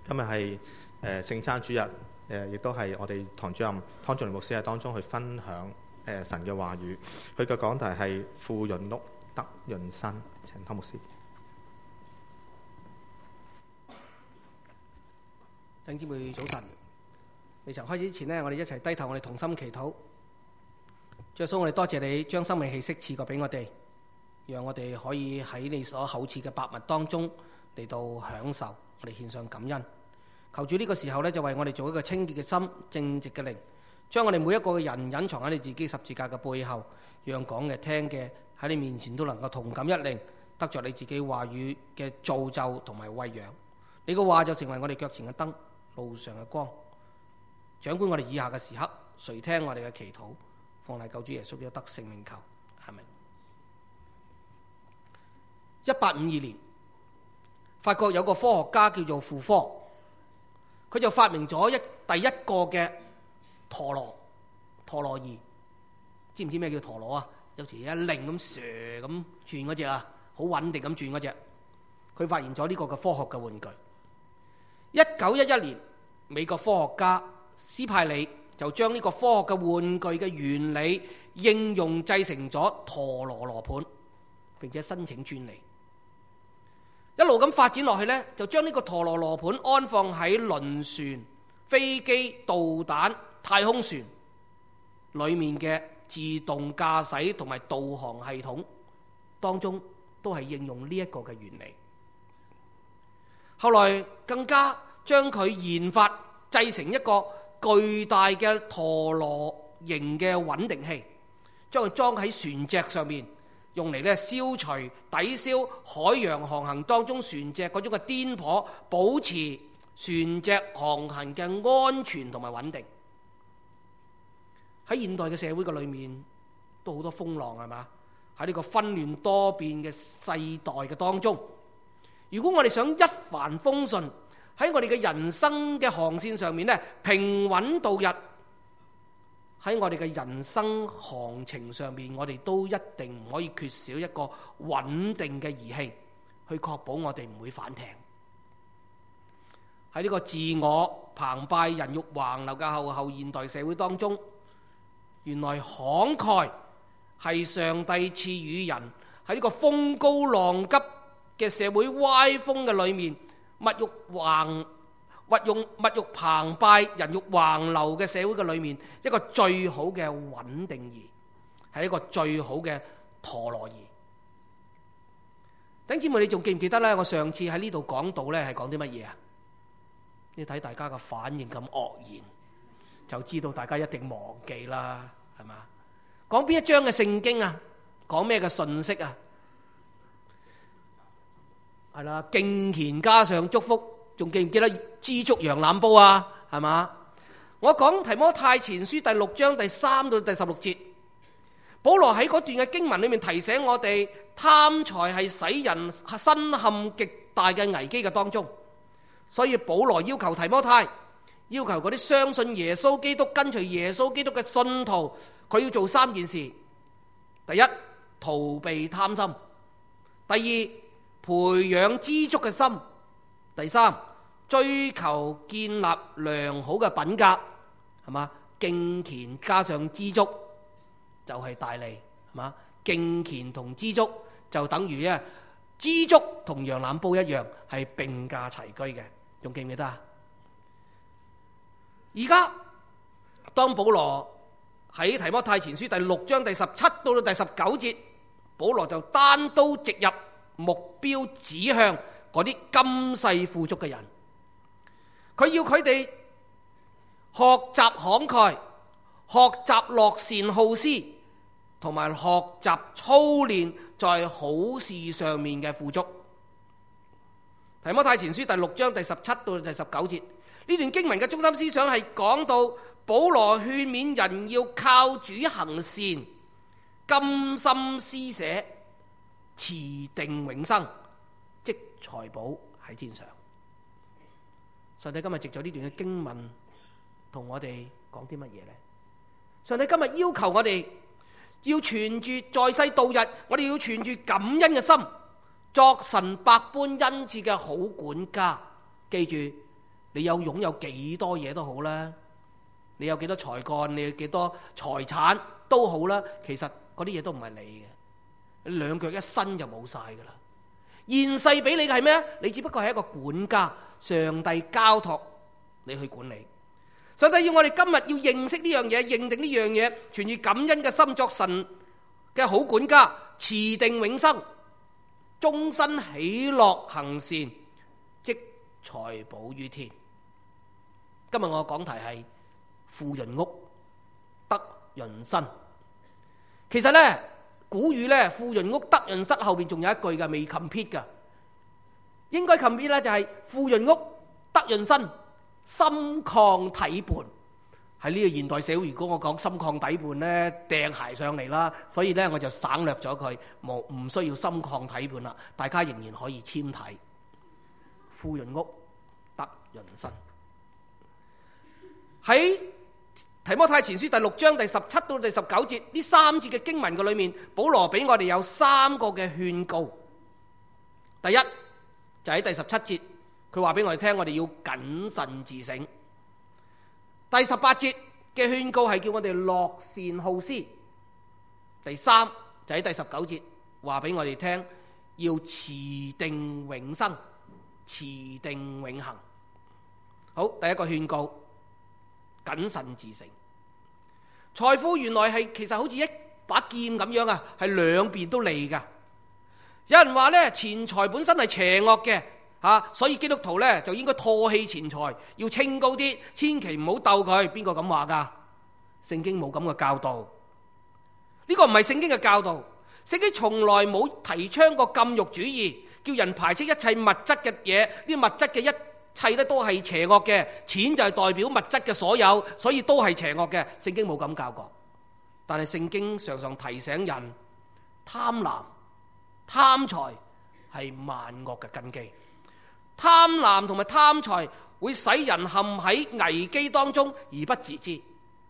今日係聖餐主日，亦都係我哋堂主任湯俊麟牧師喺當中去分享神嘅話語。佢嘅講題係富潤屋得潤身。請湯牧師。 弟兄姊妹早晨，未曾開始之前呢，我哋一齊低頭，我哋同心祈禱。主耶穌，我哋多謝你將生命氣息賜過俾我哋，讓我哋可以喺你所厚賜嘅百物當中嚟到享受，我哋獻上感恩。求主呢個時候呢，就為我哋做一個清潔嘅心、正直嘅靈，將我哋每一個嘅人隱藏喺你自己十字架嘅背後，讓講嘅聽嘅喺你面前都能夠同感一靈，得着你自己話語嘅造就同埋餵養。你嘅話就成為我哋腳前嘅燈，路上嘅光。掌管我哋以下嘅時刻，垂聽我哋嘅祈禱，奉賴救主耶穌基督得聖名求，阿們。1852年，法國有個科學家叫做傅科，佢就發明咗第一個嘅陀螺儀。知唔知咩叫陀螺啊？有時一擰咁蛇咁轉嗰隻啊，好穩定咁轉嗰隻。佢發現咗呢個嘅科學嘅玩具。1911年，美國科學家斯派里就將呢個科學嘅玩具嘅原理應用製成咗陀螺羅盤，並且申請專利。一路咁發展落去呢，就將呢個陀螺羅盤安放喺輪船、飛機、導彈、太空船裏面嘅自動駕駛同埋導航系統當中，都係應用呢一個嘅原理。後來更加將佢研發製成一個巨大嘅陀螺形嘅穩定器，將佢裝喺船隻上面，用嚟消除抵消海洋航行當中船隻嗰種嘅顛簸，保持船隻航行嘅安全同埋穩定。喺現代嘅社會嘅裏面，都好多風浪，係嘛？喺呢個紛亂多變嘅世代嘅當中，如果我哋想一帆風順，喺我哋嘅人生嘅航線上面呢，平穩度日，喺我哋嘅人生航程上面，我哋都一定唔可以缺少一個穩定嘅儀器，去確保我哋唔會反艇。喺呢個自我澎湃、人欲橫流嘅後現代社會當中，原來慷慨係上帝賜予人喺呢個風高浪急嘅社會歪風嘅裏面，物欲澎湃、人欲橫流嘅社會嘅裏面，一個最好嘅穩定儀，係一個最好嘅陀螺儀。弟兄姊妹，你仲記唔記得呢？我上次喺呢度講到呢係講啲乜嘢啊？你睇大家嘅反應咁愕然，就知道大家一定忘記啦，係嘛？講邊一章嘅聖經啊？講咩嘅信息啊？係啦，敬虔加上祝福，仲記唔記得知足羊腩煲啊？係嘛？我講提摩太前書第6章第3到第16節，保羅喺嗰段嘅經文裏面提醒我哋，貪財係使人身陷極大嘅危機嘅當中。所以保羅要求提摩太，要求嗰啲相信耶穌基督、跟隨耶穌基督嘅信徒，佢要做3件事：第一，逃避貪心；第二，培養知足嘅心；第三，追求建立良好嘅品格，係嘛？敬虔加上知足就係大利，係嘛？敬虔同知足就等於知足同羊腩煲一樣，係並駕齊驅嘅。仲記唔記得啊？而家當保羅喺提摩太前書第6章第17到第19節，保羅就單刀直入，目標指向嗰啲今世富足嘅人。佢要佢哋學習慷慨，學習樂善好施，同埋學習操練在好事上面嘅富足。提摩太前書第6章第17到第19節，呢段經文嘅中心思想係講到保羅勸勉人要靠主行善，甘心施捨，持定永生，積財寶喺天上。上帝今日藉咗呢段嘅經文同我哋講啲乜嘢呢？上帝今日要求我哋要存住在世度日，我哋要存住感恩嘅心，作神百般恩賜嘅好管家。記住， 你擁有幾多嘢都好啦，你有幾多才幹，你有幾多財產都好啦，其實嗰啲嘢都唔係你嘅，你兩腳一伸就冇晒噶啦。現世俾你嘅係咩？你只不過係一個管家，上帝交託你去管理。上帝要我哋今日要認識呢樣嘢，認定呢樣嘢，存以感恩嘅心作神嘅好管家，持定永生，終身喜樂行善，積財寶於天。今日我講題係富潤屋得潤身。其實呢，古語呢，富潤屋得潤室後邊仲有一句嘅，未 complete 噶，應該 complete 呢，就係富潤屋得潤身，心曠體胖。喺呢個現代社會，如果我講心曠體胖呢，掟鞋上嚟啦，所以呢，我就省略咗佢，唔需要心曠體胖啦，大家仍然可以簽體。富潤屋得潤身。喺提摩太前書第6章第17到第19節呢3節嘅經文嘅裏面，保羅俾我哋有3個嘅勸告。第一就喺第17節，佢話俾我哋聽，我哋要謹慎自省。第18節嘅勸告係叫我哋樂善好施。第3就喺第19節話俾我哋聽，要持定永生，持定永恆。好，第一個勸告，謹慎自省。財富原來係其實好似一把劍咁樣啊，係兩邊都利噶。有人話呢，錢財本身係邪惡嘅，所以基督徒呢就應該唾棄錢財，要清高啲，千祈唔好鬥佢。邊個咁話噶？聖經冇咁嘅教導，呢個唔係聖經嘅教導。聖經從來冇提倡過禁欲主義，叫人排斥一切物質嘅嘢。呢物質嘅一切咧都係邪惡嘅，錢就係代表物質嘅所有，所以都係邪惡嘅。聖經冇咁教過，但係聖經常常提醒人，貪婪、貪財係萬惡嘅根基。貪婪同埋貪財會使人陷喺危機當中而不自知。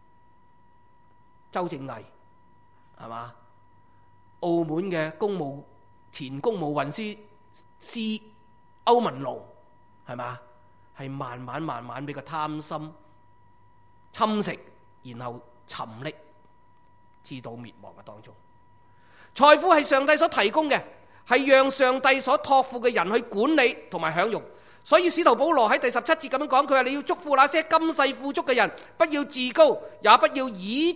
周正毅係嘛？澳門嘅前公務運輸司歐文龍係嘛？係慢慢俾個貪心侵蝕，然後沉溺，至到滅亡嘅當中。財富係上帝所提供嘅，係讓上帝所託付嘅人去管理同埋享用。所以使徒保羅喺第17節咁樣講，佢話你要祝福那些今世富足嘅人，不要自高，也不要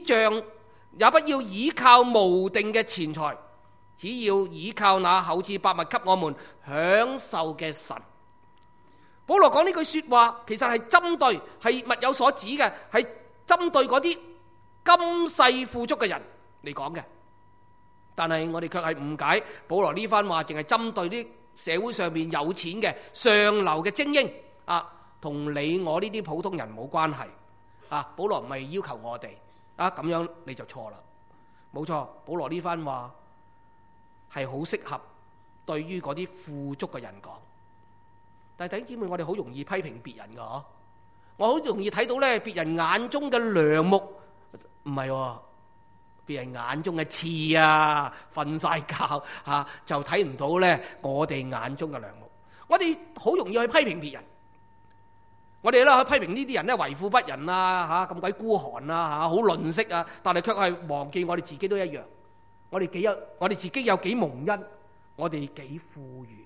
倚靠無定嘅錢財，只要倚靠那厚賜百物給我們享受嘅神。保羅講呢句說話，其實係針對，係物有所指嘅，係針對嗰啲今世富足嘅人嚟講嘅。但係我哋卻係誤解保羅呢番話，淨係針對啲社會上面有錢嘅上流嘅精英同你我呢啲普通人冇關係。保羅唔係要求我哋咁樣，你就錯啦。冇錯，保羅呢番話係好適合對於嗰啲富足嘅人講。但係弟兄姊妹，我哋好容易批評別人噶，我好容易睇到咧別人眼中嘅梁木，唔係別人眼中嘅刺啊，瞓晒覺就睇唔到咧我哋眼中嘅梁木。我哋好容易去批評別人，我哋咧去批評呢啲人咧為富不仁啊，咁鬼孤寒啊，好吝嗇啊，但係卻係忘記我哋自己都一樣，我哋自己有幾蒙恩，我哋幾富裕。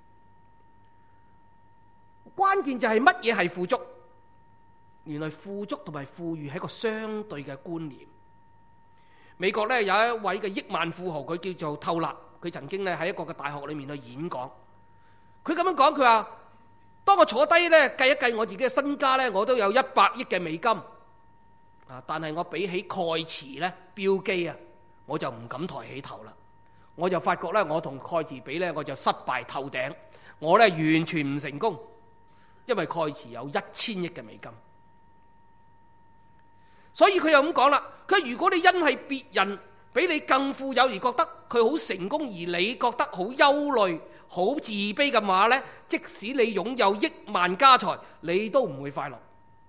關鍵就係乜嘢係富足？原來富足同埋富裕係一個相對嘅觀念。美國咧有一位嘅億萬富豪，佢叫做透納，佢曾經咧喺一個嘅大學裏面去演講。佢咁樣講，佢話：當我坐低咧計一計我自己嘅身家咧，我都有100億嘅美金但係我比起蓋茨咧、標基我就唔敢抬起頭啦。我就發覺咧，我同蓋茨比咧，我就失敗透頂，我咧完全唔成功。因為蓋茨有1000億嘅美金，所以佢又咁講啦。佢如果你因係別人比你更富有而覺得佢好成功，而你覺得好憂慮、好自卑嘅話呢，即使你擁有億萬家財，你都唔會快樂。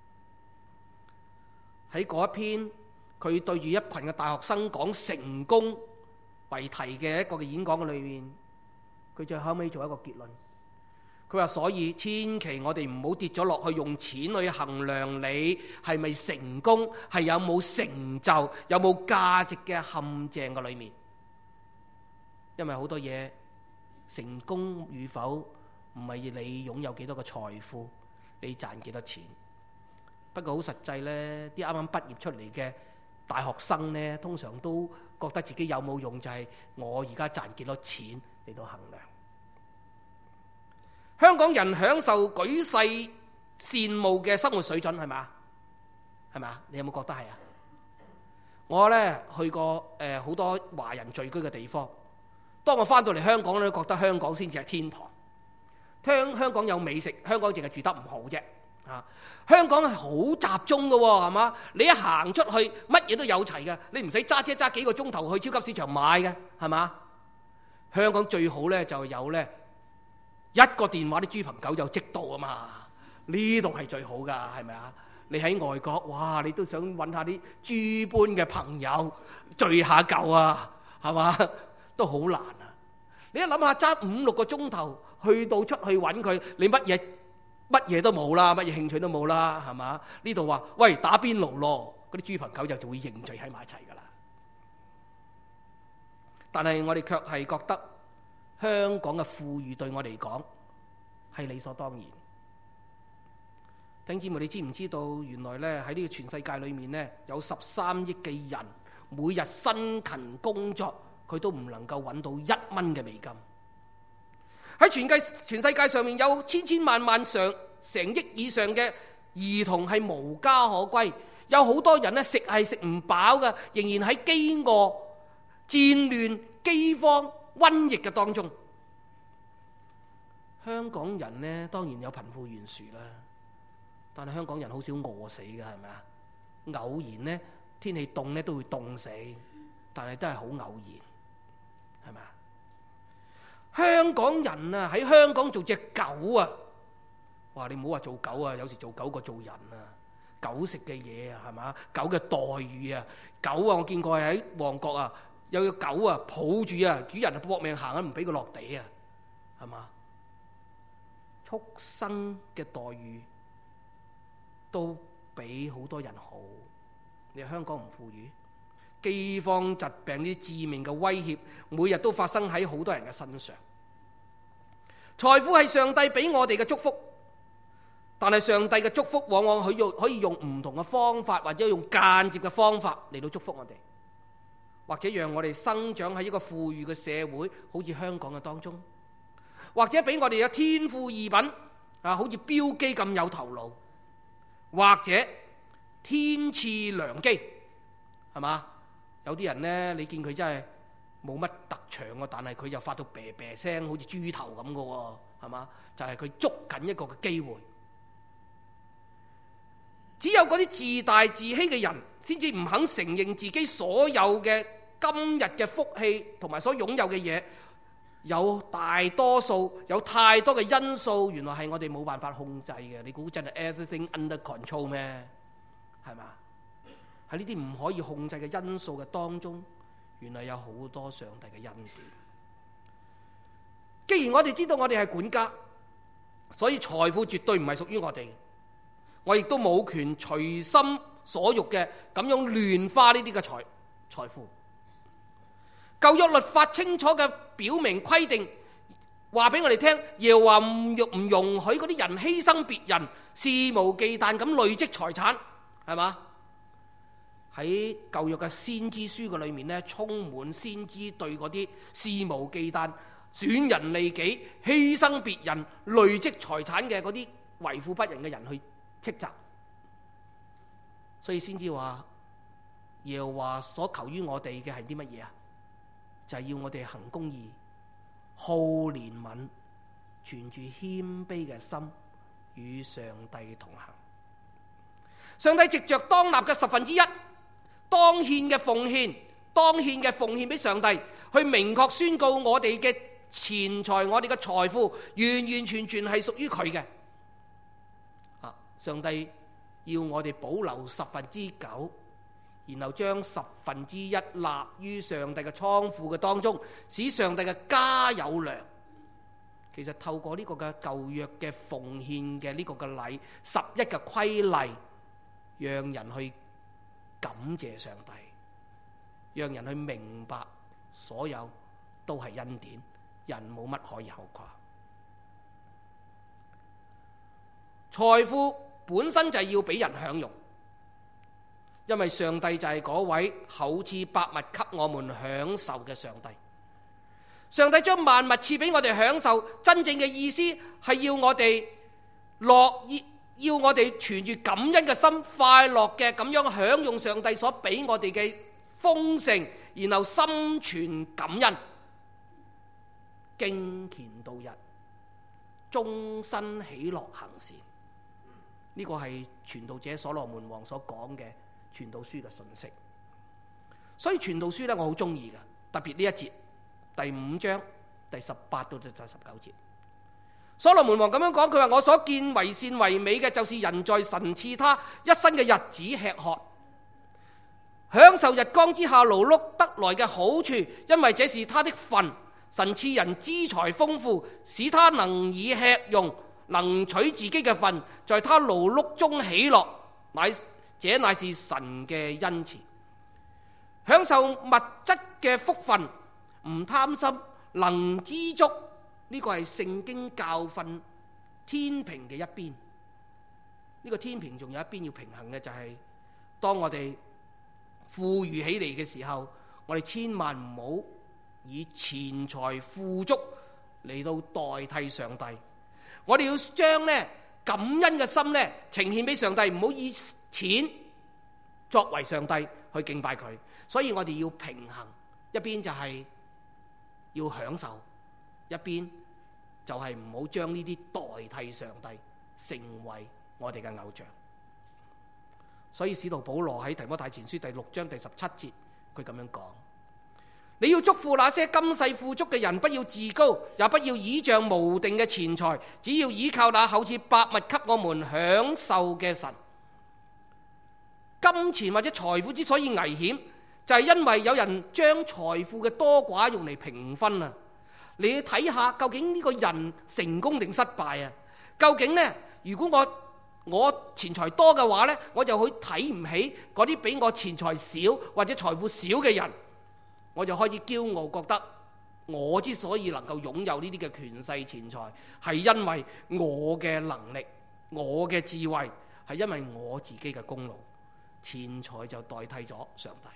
喺嗰一篇佢對住一群嘅大學生講成功為題嘅一個嘅演講嘅裏面，佢最後尾做一個結論。佢佢話所以千祈我哋唔好跌咗落去用錢去衡量你係咪成功，係有冇成就，有冇價值嘅陷阱嘅裏面。因為好多嘢成功與否唔係你擁有幾多個財富，你賺幾多錢。不過好實際呢，啲啱啱畢業出嚟嘅大學生呢，通常都覺得自己有冇用就係我而家賺幾多錢嚟到衡量。香港人享受舉世羨慕嘅生活水準係咪？係咪？你有冇覺得係啊？我呢去過好多華人聚居嘅地方，當我翻到嚟香港咧，覺得香港先至係天堂。香港有美食，香港淨係住得唔好啫。香港係好集中嘅喎，係嘛？你一行出去，乜嘢都有齊嘅，你唔使揸車揸幾個鐘頭去超級市場買嘅，係嘛？香港最好呢就有呢一個電話，啲豬朋狗友即到啊嘛！呢度係最好㗎，係咪啊？你喺外國，哇！你都想揾下啲豬般嘅朋友聚下舊啊，係嘛？都好難啊！你一諗下揸5-6個鐘頭去到出去揾佢，你乜嘢都冇啦，乜嘢興趣都冇啦，係嘛？呢度話喂打邊爐咯，嗰啲豬朋狗友就會凝聚喺埋一齊㗎啦。但係我哋卻係覺得香港嘅富裕對我哋嚟講係理所當然。弟兄姊妹，你知唔知道原來呢喺呢個全世界裏面呢，有13億嘅人每日辛勤工作，佢都唔能夠揾到1蚊嘅美金。喺全世界上面有千萬成億以上嘅兒童係無家可歸，有好多人呢食係食唔飽嘅，仍然喺飢餓、戰亂、饑荒、瘟疫嘅當中。香港人呢當然有貧富懸殊啦，但係香港人好少餓死嘅，係咪啊？偶然呢天氣凍呢都會凍死，但係都係好偶然，係咪啊？香港人啊喺香港做隻狗啊，哇！你唔好話做狗啊，有時做狗過做人啊。狗食嘅嘢啊，係嘛？狗嘅待遇啊，狗啊，我見過喺旺角啊，有個狗啊抱住啊，主人啊搏命行啊，唔俾佢落地啊，係嘛？畜生嘅待遇都比好多人好。你香港唔富裕，饑荒、疾病呢啲致命嘅威脅，每日都發生喺好多人嘅身上。財富係上帝俾我哋嘅祝福，但係上帝嘅祝福往往可以用唔同嘅方法，或者用間接嘅方法嚟到祝福我哋，或者讓我哋生長喺一個富裕嘅社會，好似香港嘅當中，或者俾我哋有天賦異稟啊，好似標基咁有頭腦，或者天賜良機，係嘛？有啲人呢，你見佢真係冇乜特長啊，但係佢就發到啤啤聲，好似豬頭咁嘅喎，係嘛？就係佢捉緊一個嘅機會。只有嗰啲自大自欺嘅人，先至唔肯承認自己所有嘅今日嘅福氣同埋所擁有嘅嘢，有大多數有太多嘅因素，原來係我哋冇辦法控制嘅。你估真係 everything under control 咩？係嘛？喺呢啲唔可以控制嘅因素嘅當中，原來有好多上帝嘅恩典。既然我哋知道我哋係管家，所以財富絕對唔係屬於我哋。我亦都冇權隨心所欲嘅咁樣亂花呢啲嘅財富。舊約律法清楚嘅表明規定，話俾我哋聽，耶和華唔容許嗰啲人犧牲別人，肆無忌憚咁累積財產，係嘛？喺舊約嘅先知書嘅裏面呢，充滿先知對嗰啲肆無忌憚、損人利己、犧牲別人、累積財產嘅嗰啲為富不仁嘅人去斥責。所以先知話，耶和華所求於我哋嘅係啲乜嘢啊？就係要我哋行公義、好憐憫、存住謙卑嘅心，與上帝同行。上帝藉着當納嘅1/10，當獻嘅奉獻俾上帝，去明確宣告我哋嘅錢財、我哋嘅財富，完完全全係屬於佢嘅。上帝要我哋保留9%，然後將1/10納於上帝嘅倉庫嘅當中，使上帝嘅家有糧。 其實透過呢個嘅舊約嘅奉獻嘅呢個嘅禮，11嘅規例，讓人去感謝上帝，讓人去明白所有都係恩典，人冇乜可以後誇。財富本身就係要俾人享用，因為上帝就係嗰位厚賜百物給我們享受嘅上帝。上帝將萬物賜俾我哋享受，真正嘅意思係要我哋要我哋存住感恩嘅心，快樂嘅咁樣享用上帝所俾我哋嘅豐盛，然後心存感恩，敬虔度日，終身喜樂行善。呢個係傳道者所羅門王所講嘅傳道書嘅信息。所以傳道書呢，我好中意嘅，特別呢一節第5章第18到第19節。所羅門王咁樣講，佢話：我所見為善為美嘅，就是人在神賜他一生嘅日子吃喝，享受日光之下勞碌得來嘅好處，因為這是他的份。神賜人資財豐富，使他能以吃用，能取自己嘅份，在他勞碌中喜樂，這乃是神嘅恩賜。享受物質嘅福分，唔貪心，能知足，呢個係聖經教訓天平嘅一邊。呢個天平仲有一邊要平衡嘅，就係當我哋富裕起嚟嘅時候，我哋千萬唔好以錢財富足嚟到代替上帝。我哋要將感恩嘅心呈獻俾上帝，唔好以錢作為上帝去敬拜佢。所以我哋要平衡，一邊就係要享受，一邊就係唔好將呢啲代替上帝，成為我哋嘅偶像。所以使徒保羅喺提摩太前書第6章第17節，佢咁樣講：你要祝福那些今世富足嘅人，不要自高，也不要倚仗無定嘅錢財，只要依靠那厚賜百物給我們享受嘅神。金錢或者財富之所以危險，就係因為有人將財富嘅多寡用嚟評分啊！你要睇下究竟呢個人成功定失敗啊？究竟呢？如果我錢財多嘅話呢，我就去睇唔起嗰啲比我錢財少或者財富少嘅人，我就開始驕傲，覺得我之所以能夠擁有呢啲嘅權勢錢財，係因為我嘅能力、我嘅智慧，係因為我自己嘅功勞。錢財就代替咗上帝。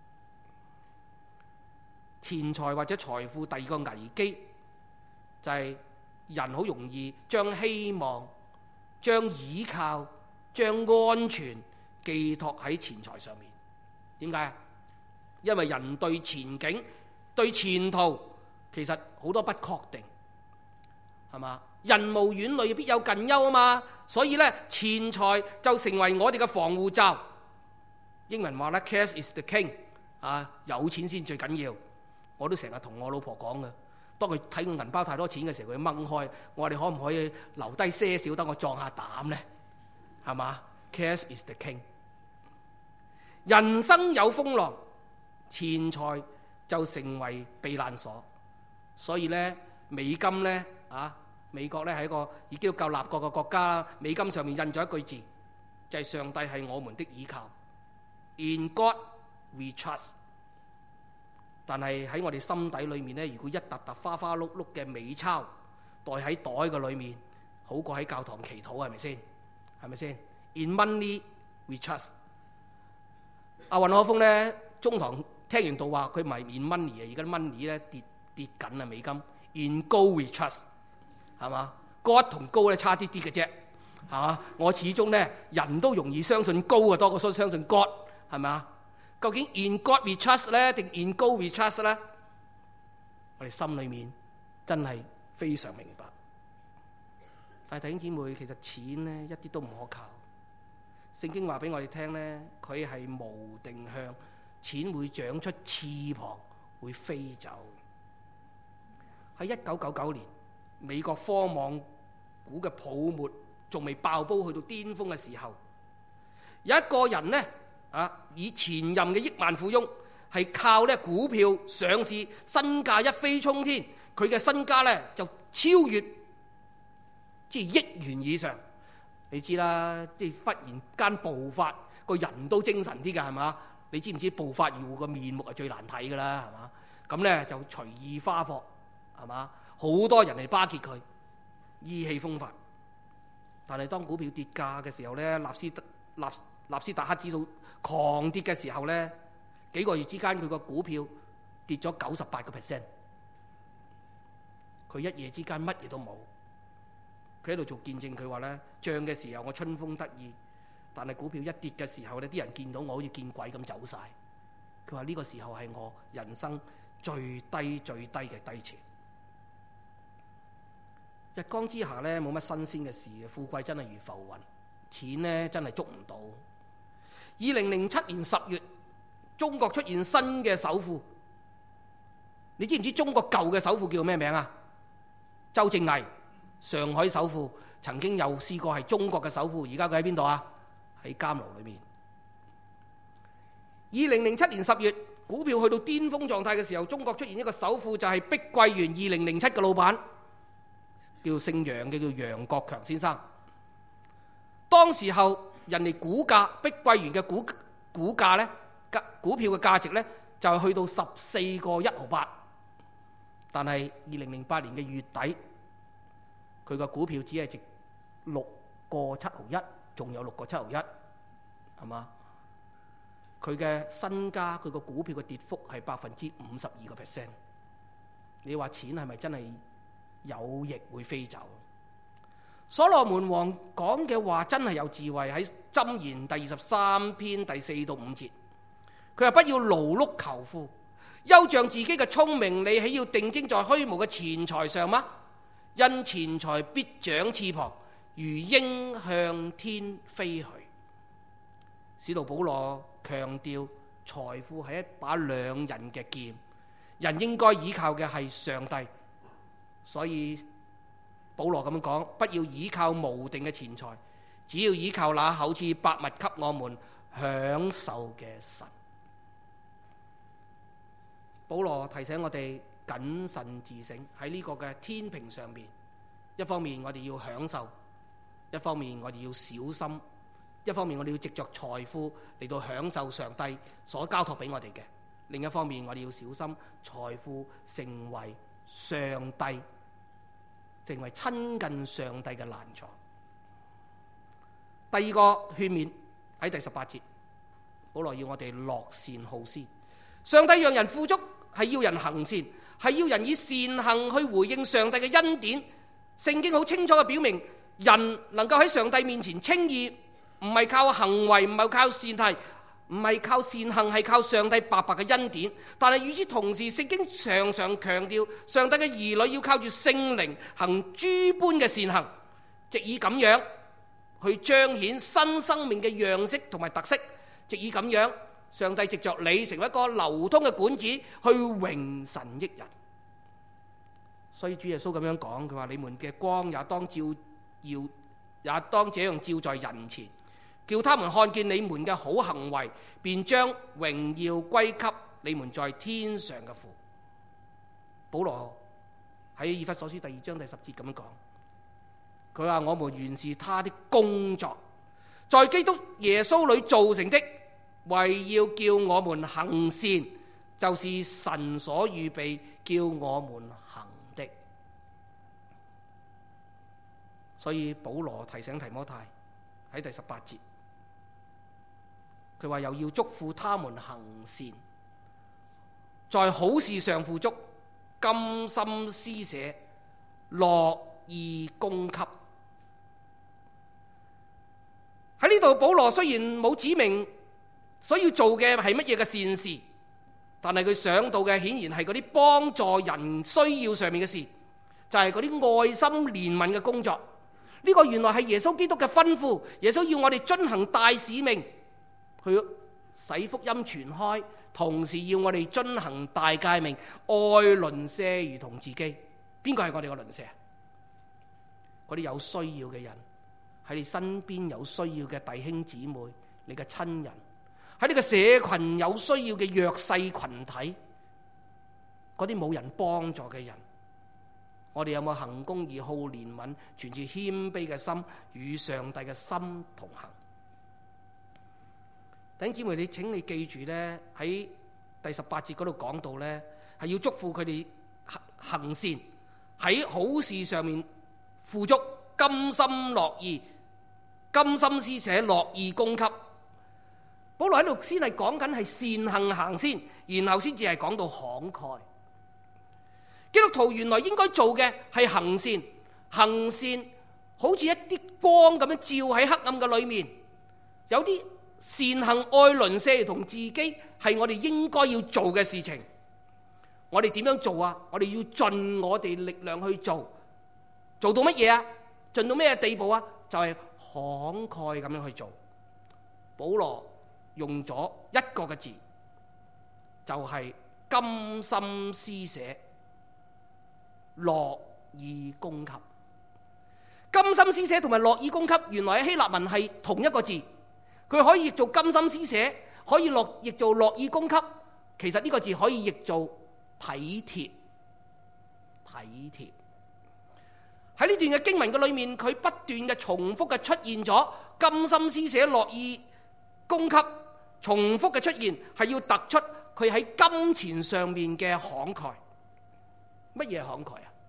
錢財或者財富第二個危機就係人好容易將希望、將倚靠、將安全寄託喺錢財上面。點解啊？因為人對前景、對前途其實好多不確定，係嘛？人無遠慮必有近憂啊嘛。所以呢，錢財就成為我哋嘅防護罩。英文話咧 ，cash is the king， 有錢先最緊要。我都成日同我老婆講嘅，當佢睇我銀包太多錢嘅時候，佢掹開。我話你可唔可以留低些少，等我壯下膽呢？係嘛 ？Cash is the king。人生有風浪，錢財就成為避難所。所以呢，美金呢，美國呢係一個以基督教立國嘅國家，美金上面印咗一句字，就係上帝係我們的倚靠。In God we trust。但係喺我哋心底裏面呢，如果一沓沓花花碌碌嘅美鈔袋喺袋嘅裏面，好過喺教堂祈禱，係咪先？係咪先 ？In money we trust。阿雲可峰呢，中堂聽完道話，佢唔係 in money 啊，而家 money 咧跌緊啊，美金。In gold we trust， 係嘛？God 同 gold 咧差啲啲嘅啫，係嘛？我始終呢，人都容易相信 gold 啊，多過相信 God， 係咪啊？究竟 in God we trust 咧，定 in gold we trust 咧？我哋心裏面真係非常明白。但係弟兄姊妹，其實錢呢一啲都唔可靠。聖經話俾我哋聽呢，佢係無定向，錢會長出翅膀，會飛走。喺1999年，美國科網股嘅泡沫仲未爆煲去到巔峰嘅時候，有一個人呢。以前任嘅億萬富翁係靠股票上市，身價一飛沖天，佢嘅身家呢就超越即係億元以上。你知啦，即係忽然間暴發，個人都精神啲㗎，係嘛？你知唔知暴發戶個面目係最難睇㗎啦，係嘛？咁咧就隨意花貨，係嘛？好多人嚟巴結佢，意氣風發。但係當股票跌價嘅時候咧，納斯達克指數狂跌嘅時候咧，幾個月之間佢個股票跌咗98%。佢一夜之間乜嘢都冇。佢喺度做見證，佢話咧，漲嘅時候我春風得意，但係股票一跌嘅時候咧，啲人見到我好似見鬼咁走晒。佢話呢個時候係我人生最低嘅低潮。日光之下咧，冇乜新鮮嘅事嘅，富貴真係如浮雲，錢咧真係捉唔到。2007年10月，中國出現新嘅首富。你知唔知中國舊嘅首富叫咩名啊？周正毅，上海首富，曾經有試過係中國嘅首富，而家佢喺邊度啊？喺監牢裏面。2007年10月，股票去到巔峰狀態嘅時候，中國出現一個首富，就係碧桂園2007嘅老闆，叫姓楊嘅，叫楊國強先生。當時候人哋股價，碧桂園嘅股價呢，股票嘅價值呢，就係去到14個1毫8，但係2008年嘅月底，佢個股票只係值6個7毫1，仲有6個7毫1，係嘛？佢嘅身家，佢個股票嘅跌幅係52%。你話錢係咪真係有翼會飛走？所羅門王講嘅話真係有智慧，喺箴言第23篇第4到5節，佢話不要勞碌求富，休仗自己嘅聰明，你豈要定睛在虛無嘅錢財上嗎？因錢財必長翅膀，如鷹向天飛去。使徒保羅強調財富係一把兩刃嘅劍，人應該依靠嘅係上帝。所以保羅咁樣講，不要依靠無定嘅錢財，只要依靠那厚賜百物給我們享受嘅神。保羅提醒我哋謹慎自省，喺呢個嘅天平上面，一方面我哋要享受，一方面我哋要小心，一方面我哋要藉着財富嚟到享受上帝所交託俾我哋嘅，另一方面我哋要小心財富成為上帝，成為親近上帝嘅攔阻。第二個勸勉喺第18節，保羅要我哋樂善好施。上帝讓人富足，係要人行善，係要人以善行去回應上帝嘅恩典。聖經好清楚嘅表明，人能夠喺上帝面前稱義，唔係靠行為，唔係靠善行，唔係靠善行，係靠上帝白白嘅恩典。但係與此同時，聖經常常強調，上帝嘅兒女要靠住聖靈行諸般嘅善行，藉以咁樣去彰顯新生命嘅樣式同埋特色，藉以咁樣，上帝藉着你成為一個流通嘅管子，去榮神益人。所以主耶穌咁樣講，佢話你們嘅光也當這樣照在人前，叫他們看見你們嘅好行為，便將榮耀歸給你們在天上嘅父。保羅喺以弗所書第2章第10節咁樣講，佢話我們原是他的工作，在基督耶穌裏造成的，為要叫我們行善，就是神所預備叫我們行的。所以保羅提醒提摩太喺第18節，佢話又要囑咐他們行善，在好事上富足，甘心施捨，樂意供給。喺呢度保羅雖然冇指明所要做嘅係乜嘢嘅善事，但係佢想到嘅顯然係嗰啲幫助人需要上面嘅事，就係嗰啲愛心憐憫嘅工作。呢個原來係耶穌基督嘅吩咐，耶穌要我哋遵行大使命，去使福音傳開，同時要我哋遵行大誡命，愛鄰舍如同自己。邊個係我哋嘅鄰舍？嗰啲有需要嘅人，喺你身邊有需要嘅弟兄姊妹，你嘅親人，喺你嘅社群有需要嘅弱勢群體，嗰啲冇人幫助嘅人， 我哋有冇行公義、好憐憫、存住謙卑嘅心，與上帝嘅心同行？弟兄姊妹，請你記住呢，喺第18節嗰度講到呢，係要祝福佢哋行善，喺好事上面富足，甘心樂意，甘心施捨，樂意供給。保羅喺度先係講緊係善行行先，然後先至係講到慷慨。基督徒原來應該做嘅係行善，行善好似一啲光咁樣照喺黑暗嘅裏面。有啲善行愛鄰舍同自己係我哋應該要做嘅事情。我哋點樣做啊？我哋要盡我哋力量去做，做到乜嘢啊？盡到咩地步啊？就係慷慨咁樣去做。保羅用咗一個嘅字，就係甘心施捨，樂意供給。甘心施捨同埋樂意供給，原來喺希臘文係同一個字，佢可以譯做甘心施捨，可以譯做樂意供給。其實呢個字可以譯做體貼。體貼喺呢段嘅經文嘅裏面，佢不斷嘅重複嘅出現咗甘心施捨、樂意供給，重複嘅出現係要突出佢喺金錢上面嘅慷慨。乜嘢慷慨啊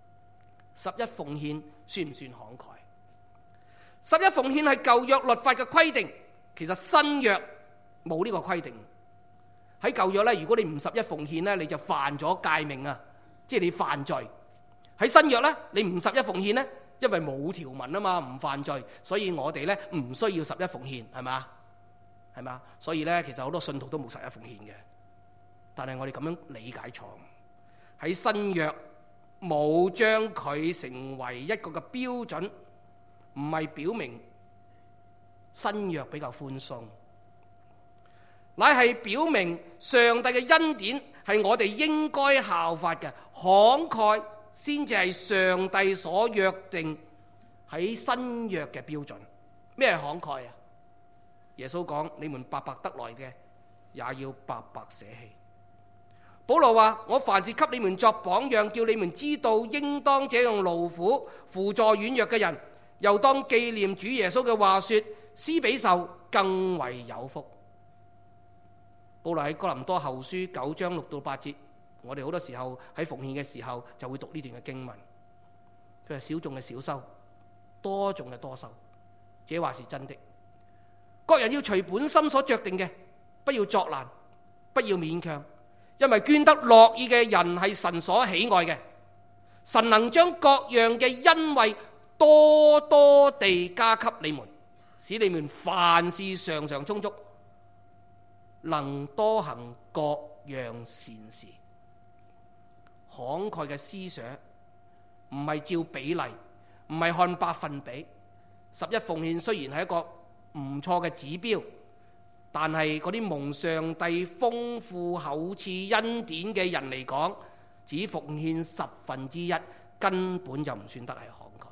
？11奉獻算唔算慷慨？11奉獻係舊約律法嘅規定，其實新約冇呢個規定。喺舊約咧，如果你唔11奉獻咧，你就犯咗誡命啊，即係你犯罪。喺新約咧，你唔11奉獻咧，因為冇條文啊嘛，唔犯罪，所以我哋咧唔需要11奉獻，係嘛？係嘛？所以咧，其實好多信徒都冇11奉獻嘅，但係我哋咁樣理解錯。喺新約冇將佢成為一個嘅標準，唔係表明新約比較寬鬆，乃係表明上帝嘅恩典係我哋應該效法嘅。慷慨先至係上帝所約定喺新約嘅標準。咩係慷慨啊？耶穌講：你們白白得來嘅，也要白白捨棄。保羅話：我凡事給你們作榜樣，叫你們知道應當這樣勞苦，扶助軟弱嘅人，又當紀念主耶穌嘅話說：施比受更為有福。保羅喺哥林多後書9章6到8節，我哋好多時候喺奉獻嘅時候就會讀呢段嘅經文。佢係少種嘅少收，多種嘅多收，這話是真的。各人要隨本心所酌定嘅，不要作難，不要勉強，因為捐得樂意嘅人係神所喜愛嘅。神能將各樣嘅恩惠多多地加給你們，使你們凡事常常充足，能多行各樣善事。慷慨嘅思想唔係照比例，唔係看百分比。11奉獻雖然係一個唔錯嘅指標，但係嗰啲蒙上帝豐富厚賜恩典嘅人嚟講，只奉獻1/10，根本就唔算得係慷慨。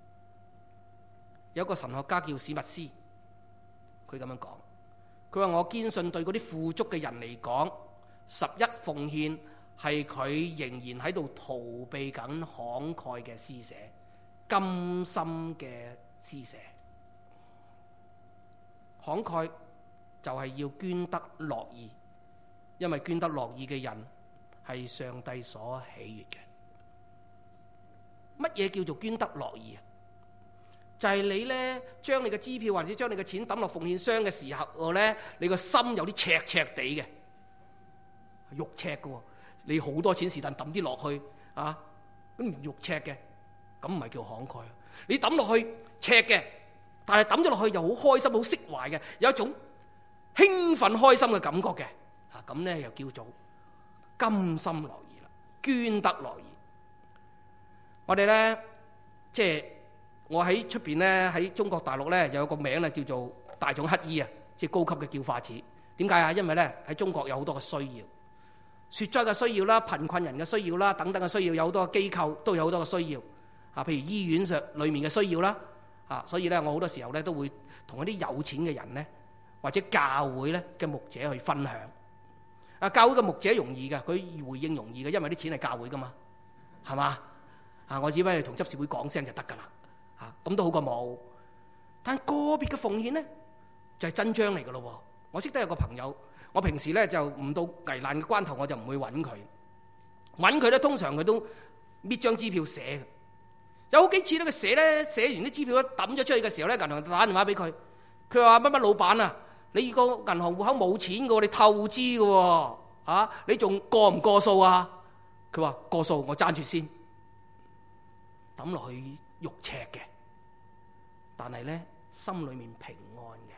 有一個神學家叫史密斯，佢咁樣講，佢話：我堅信對嗰啲富足嘅人嚟講，11奉獻係佢仍然喺度逃避緊慷慨嘅施捨，甘心嘅施捨。慷慨就係要捐得樂意，因為捐得樂意嘅人係上帝所喜悅嘅。乜嘢叫做捐得樂意啊？就係你呢，將你嘅支票或者將你嘅錢抌落奉獻箱嘅時候呢，你個心有啲赤赤地嘅，肉赤嘅喎。你好多錢是但抌啲落去啊，咁肉赤嘅，咁唔係叫慷慨。你抌落去赤嘅，但係抌咗落去又好開心、好釋懷嘅，有一種興奮、開心嘅感覺嘅，咁呢又叫做甘心樂意啦，捐得樂意。我哋呢，即係我喺出邊呢，喺中國大陸呢，有個名咧叫做大眾乞衣啊，即係高級嘅叫法子。點解啊？因為呢，喺中國有好多嘅需要，雪災嘅需要啦，貧困人嘅需要啦，等等嘅需要，有好多機構都有好多嘅需要啊。譬如醫院上裏面嘅需要啦，所以咧我好多時候咧都會同一啲有錢嘅人咧，或者教會咧嘅牧者去分享。教會嘅牧者容易嘅，佢回應容易嘅，因為啲錢係教會噶嘛，係嘛？ 我只不過同執事會講聲就得㗎啦，咁都好過冇。但個別嘅奉獻呢，就係真章嚟㗎咯。我識得有個朋友，我平時呢就唔到危難嘅關頭，我就唔會揾佢呢，通常佢都搣張支票寫嘅。有好幾次呢，佢寫完啲支票咧抌咗出去嘅時候呢，銀行打電話俾佢，佢話乜老闆啊，你個銀行戶口冇錢㗎喎，你透支㗎喎，你仲過唔過數啊？佢話過數，我爭住先。抌落去肉赤嘅，但係呢，心裏面平安嘅，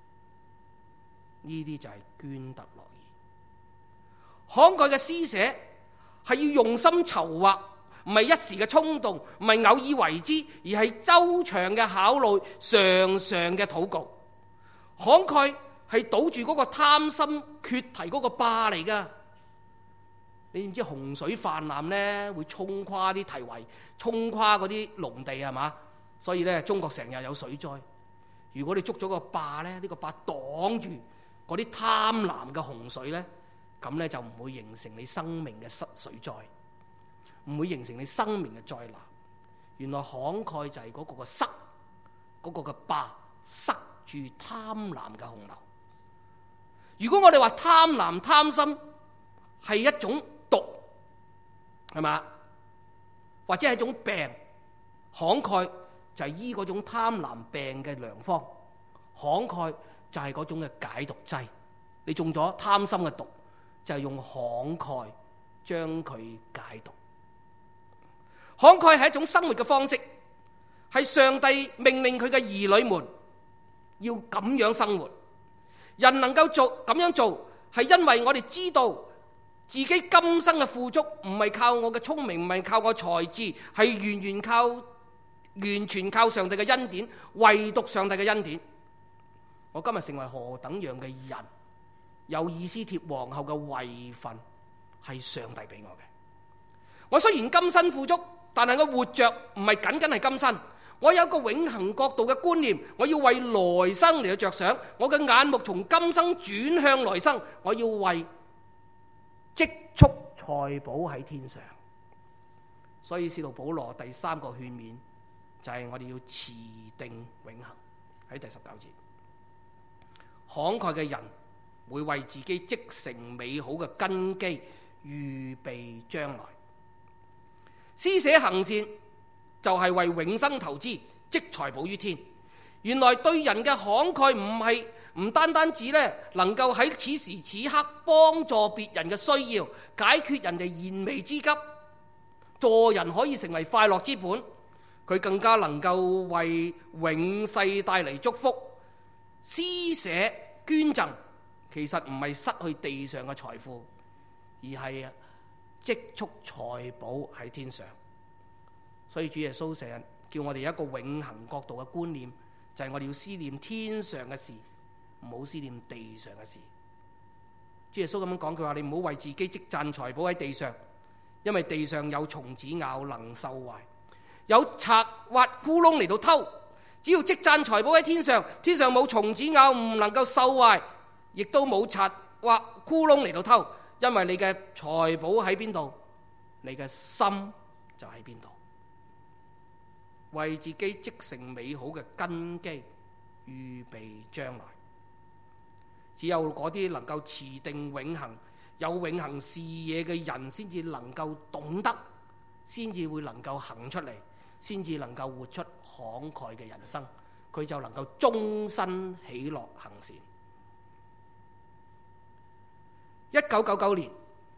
呢啲就係捐特樂意。慷慨嘅施捨係要用心籌劃，唔係一時嘅衝動，唔係偶爾為之，而係周長嘅考慮，常常嘅禱告。慷慨係堵住嗰個貪心缺堤嗰個壩嚟噶。你唔知洪水泛濫呢，會沖垮啲堤圍，沖垮嗰啲農地係嘛？所以呢，中國成日有水災。如果你捉咗個壩呢，呢個壩擋住嗰啲貪婪嘅洪水呢，咁呢就唔會形成你生命嘅水災，唔會形成你生命嘅災難。原來慷慨就係嗰個塞，嗰個嘅壩塞住貪婪嘅洪流。如果我哋話貪婪貪心係一種毒，係嘛？或者係一種病，慷慨就係醫嗰種貪婪病嘅良方。慷慨就係嗰種嘅解毒劑。你中咗貪心嘅毒，就係用慷慨將佢解毒。慷慨係一種生活嘅方式，係上帝命令佢嘅兒女們要咁樣生活。人能夠咁樣做，係因為我哋知道自己今生嘅富足唔係靠我嘅聰明，唔係靠我才智，係完全靠上帝嘅恩典，唯獨上帝嘅恩典。我今日成為何等樣嘅人，有以斯帖皇后嘅位份，係上帝俾我嘅。我雖然今生富足，但係我活着唔係僅僅係今生。我有一個永恆國度嘅觀念，我要為來生嚟到着想。我嘅眼目從今生轉向來生，我要為積蓄財寶喺天上。所以使徒保羅第三個勸勉就係我哋要持定永恆，喺第19節。慷慨嘅人會為自己積成美好嘅根基，預備將來。施捨行善就係為永生投資，積財寶於天。原來對人嘅慷慨唔單單止能夠喺此時此刻幫助別人嘅需要，解決人哋燃眉之急，助人可以成為快樂之本，佢更加能夠為永世帶嚟祝福。施捨捐贈其實唔係失去地上嘅財富，而係積蓄財寶喺天上。所以主耶穌成日叫我哋有一個永恆國度嘅觀念，就係我哋要思念天上嘅事，唔好思念地上嘅事。主耶穌咁樣講，佢話你唔好為自己積攢財寶喺地上，因為地上有蟲子咬，能受壞；有賊挖窟窿嚟到偷。只要積攢財寶喺天上，天上冇蟲子咬，唔能夠受壞，亦都冇賊挖窟窿嚟到偷。因為你嘅財寶喺邊度，你嘅心就喺邊度。為自己積成美好嘅根基，預備將來。只有嗰啲能夠持定永恆、有永恆視野嘅人，先至能夠懂得，先至會能夠行出嚟，先至能夠活出慷慨嘅人生。佢就能夠終身喜樂行善。1999年，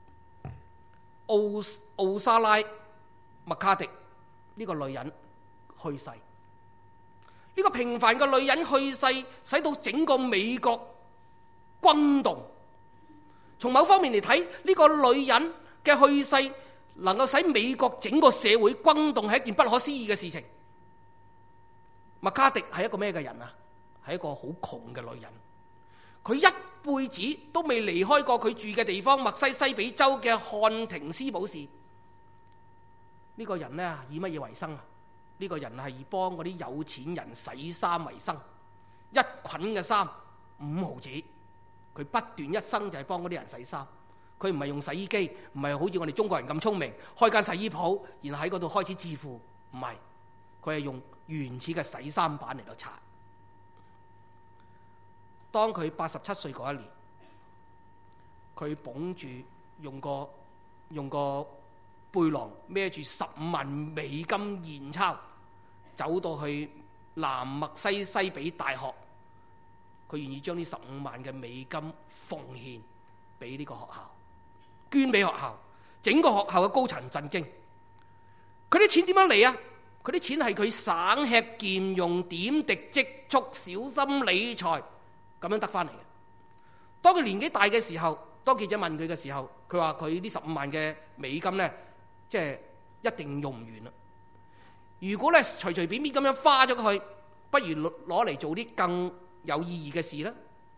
奧莎拉麥卡迪呢個女人去世。呢個平凡嘅女人去世，使到整個美國轟動。從某方面嚟睇，呢個女人嘅去世能夠使美國整個社會轟動，係一件不可思議嘅事情。麥卡迪係一個咩嘅人啊？係一個好窮嘅女人。佢一輩子都未離開過佢住嘅地方墨西西比州嘅漢廷斯堡市。呢個人呢，以乜嘢為生啊？呢個人係以幫嗰啲有錢人洗衫為生，一捆嘅衫5毫子，佢不斷一生就係幫嗰啲人洗衫。 佢唔係用洗衣機，唔係好似我哋中國人咁聰明，開間洗衣鋪，然後喺嗰度開始致富。唔係，佢係用原始嘅洗衫板嚟到擦。當佢87歲嗰一年，佢捧住用個背囊孭住15萬美金現鈔，走到去南墨西西比大學，佢願意將呢15萬嘅美金奉獻俾呢個學校，捐俾學校。整個學校嘅高層震驚。佢啲錢點樣嚟啊？佢啲錢係佢省吃儉用、點滴積蓄、小心理財咁樣得翻嚟嘅。當佢年紀大嘅時候，當記者問佢嘅時候，佢話佢呢15萬嘅美金呢，即係一定用唔完啦。如果咧隨隨便便咁樣花咗佢，不如攞嚟做啲更有意義嘅事啦。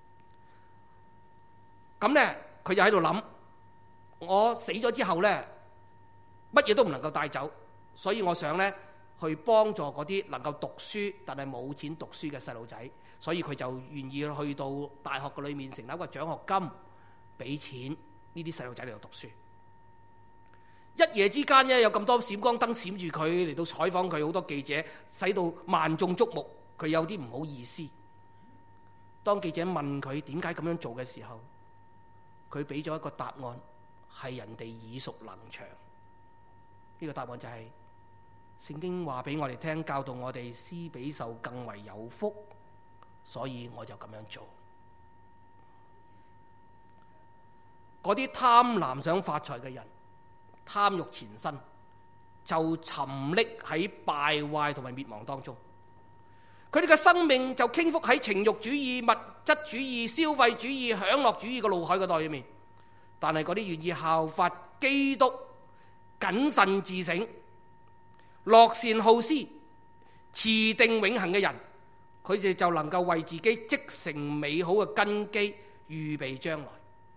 咁呢，佢就喺度諗，我死咗之後呢，乜嘢都唔能夠帶走，所以我想呢，去幫助嗰啲能夠讀書但係冇錢讀書嘅細路仔，所以佢就願意去到大學嘅裏面成立一個獎學金，俾錢呢啲細路仔嚟度讀書。一夜之間呢，有咁多閃光燈閃住佢嚟到採訪佢，好多記者使到萬眾矚目，佢有啲唔好意思。當記者問佢點解咁樣做嘅時候，佢俾咗一個答案，係人哋耳熟能詳。呢個答案就係聖經話俾我哋聽，教導我哋施比受更為有福，所以我就咁樣做。嗰啲貪婪想發財嘅人，貪欲纏身，就沉溺喺敗壞同埋滅亡當中。佢哋嘅生命就傾覆喺情欲主義、物質主義、消費主義、享樂主義嘅怒海嗰袋裏面。但係嗰啲願意效法基督、謹慎自省、樂善好施、持定永恆嘅人，佢哋就能夠為自己積成美好嘅根基，預備將來。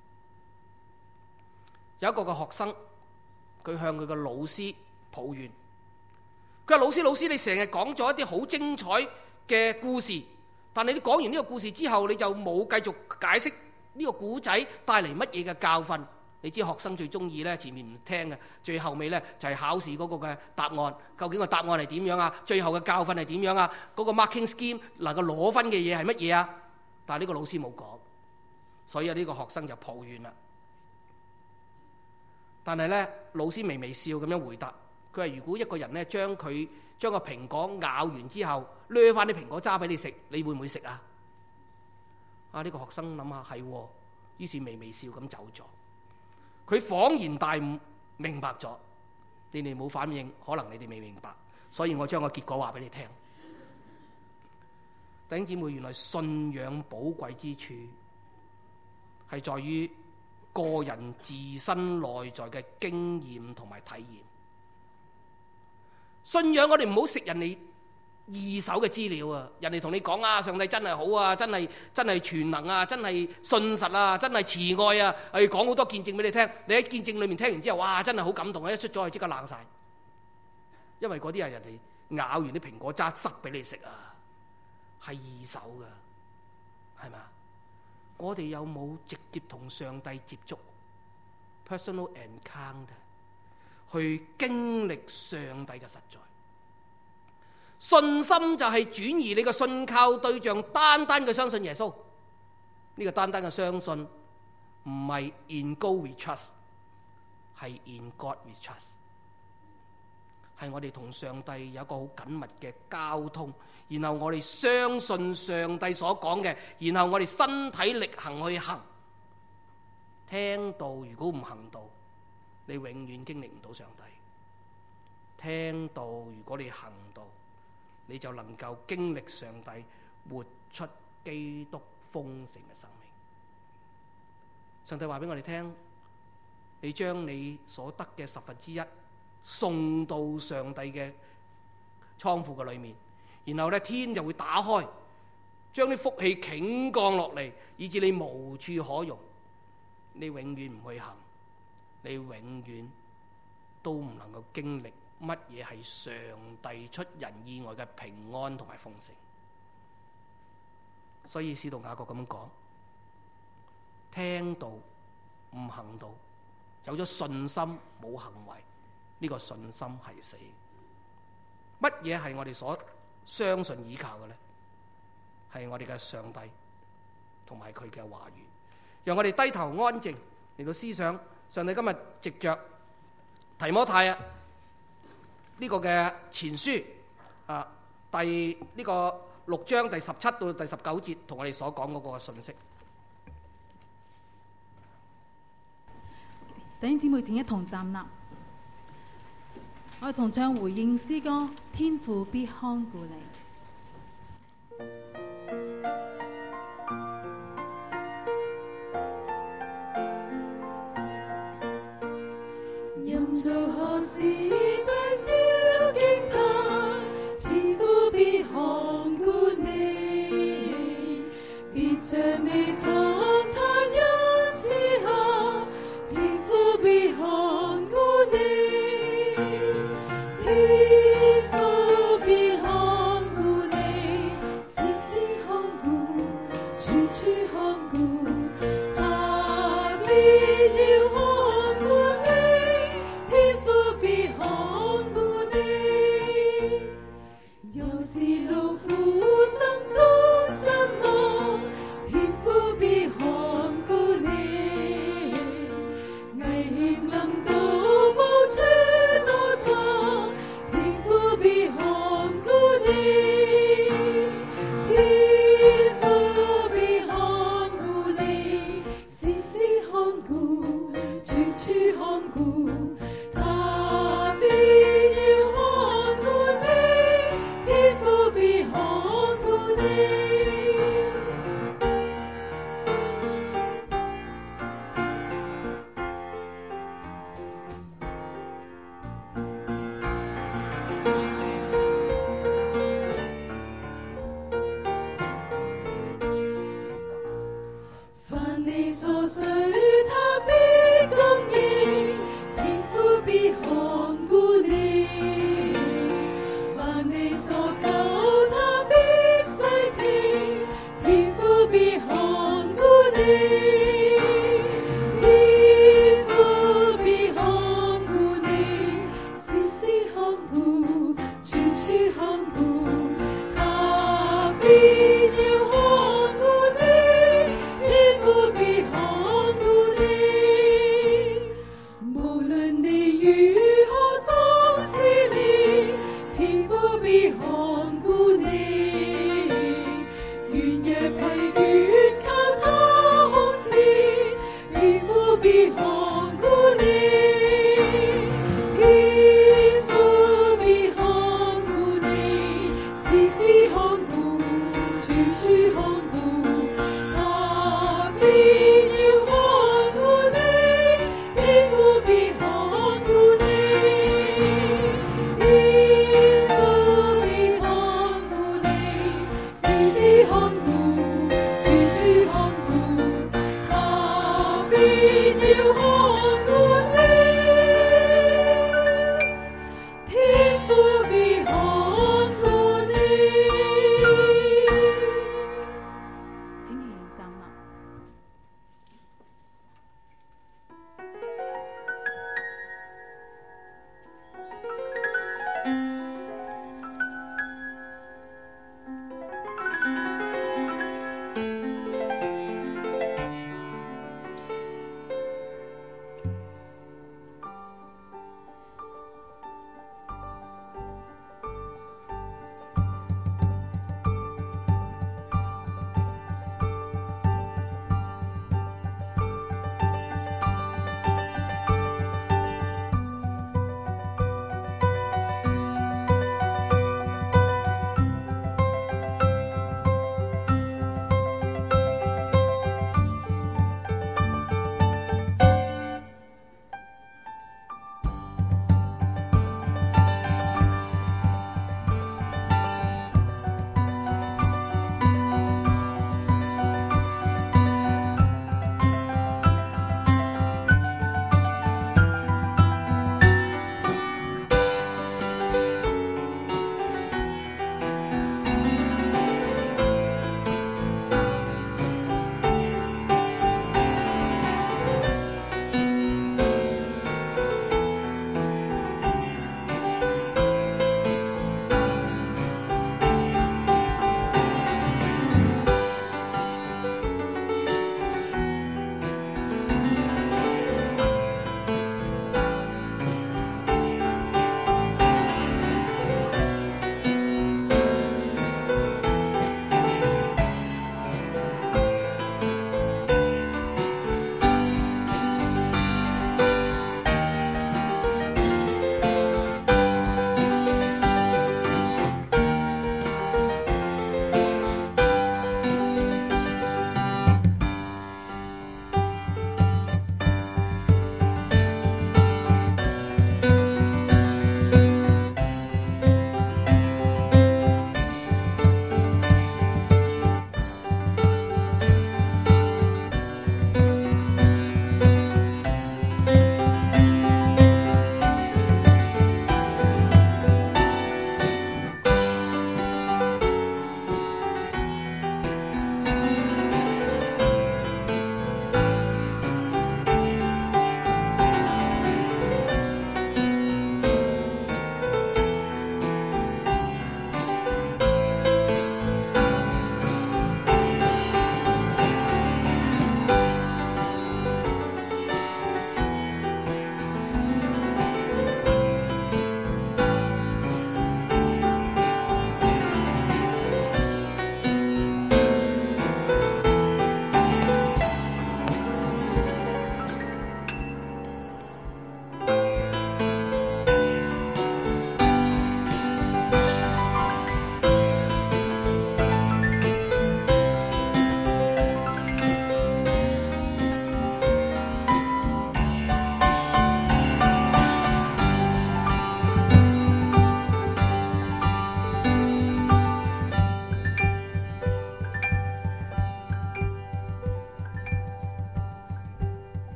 有一個嘅學生，佢向佢嘅老師抱怨，佢話：老師，你成日講咗一啲好精彩嘅故事，但係你講完呢個故事之後，你就冇繼續解釋呢個故仔帶嚟乜嘢嘅教訓。你知學生最中意呢，前面唔聽嘅，最後尾呢就係考試嗰個嘅答案，究竟個答案係點樣啊？最後嘅教訓係點樣啊？嗰個 marking scheme 能夠攞分嘅嘢係乜嘢啊？但係呢個老師冇講，所以呢個學生就抱怨啦。但係呢，老師微微笑咁樣回答，佢話：如果一個人呢將個蘋果咬完之後，掠翻啲蘋果渣俾你食，你會唔會食啊？呢個學生諗下係喎，於是微微笑咁走咗。佢恍然大悟，明白咗。你哋冇反應，可能你哋未明白，所以我將個結果話俾你聽。弟兄姊妹，原來信仰寶貴之處係在於個人自身內在嘅經驗同埋體驗。信仰我哋唔好食人哋二手嘅資料啊！人哋同你講啊，上帝真係好啊，真係全能啊，真係信實啊，真係慈愛啊，講好多見證俾你聽。你喺見證裏面聽完之後，哇，真係好感動啊！一出咗去即刻冷晒，因為嗰啲係人哋咬完啲蘋果渣塞俾你食啊，係二手噶，係嘛？我哋有冇直接同上帝接觸 personal encounter 去經歷上帝嘅實在？信心就係轉移你嘅信靠對象，單單嘅相信耶穌。呢個單單嘅相信唔係 in God we trust， 係 in God we trust， 係我哋同上帝有一個好緊密嘅交通，然後我哋相信上帝所講嘅，然後我哋身體力行去行。聽道如果唔行道，你永遠經歷唔到上帝。聽道如果你行道，你就能夠經歷上帝，活出基督豐盛嘅生命。上帝話俾我哋聽，你將你所得嘅1/10送到上帝嘅倉庫嘅裏面，然後咧天就會打開，將啲福氣傾降落嚟，以致你無處可容。你永遠唔去行，你永遠都唔能夠經歷乜嘢係上帝出人意外嘅平安同埋豐盛。所以使徒雅各咁樣講，聽道唔行道有咗信心冇行為，呢個信心係死。乜嘢係我哋所相信依靠嘅呢？係我哋嘅上帝同埋佢嘅話語。讓我哋低頭安靜嚟到思想上帝今日藉着提摩太呢個嘅前書第呢個6章第17到第19節同我哋所講嗰個信息。 弟兄姊妹請一同站立，我哋同唱回應詩歌《天父必看顧你》。 任做何事不要驚怕，天父必看顧你，必將你藏他恩賜下，天父必看顧你，天父必看顧你，時時看顧，處處看顧，他必要看顧你，天父必看顧你。有時勞苦心中失望，天父必看顧你。危險臨到無處躲藏，天父必看顧你，天父必看顧你，時時看顧，處處看顧，他必要看顧你，天父必看顧你。凡你所需，他必供應，天父必看顧你。凡你所求，他必垂聽，天父必看顧你，天父必看顧你，時時看顧，處處看顧，他必要看顧你，天父必看顧你。無論你如何裝飾你，天父必看顧你。軟弱疲倦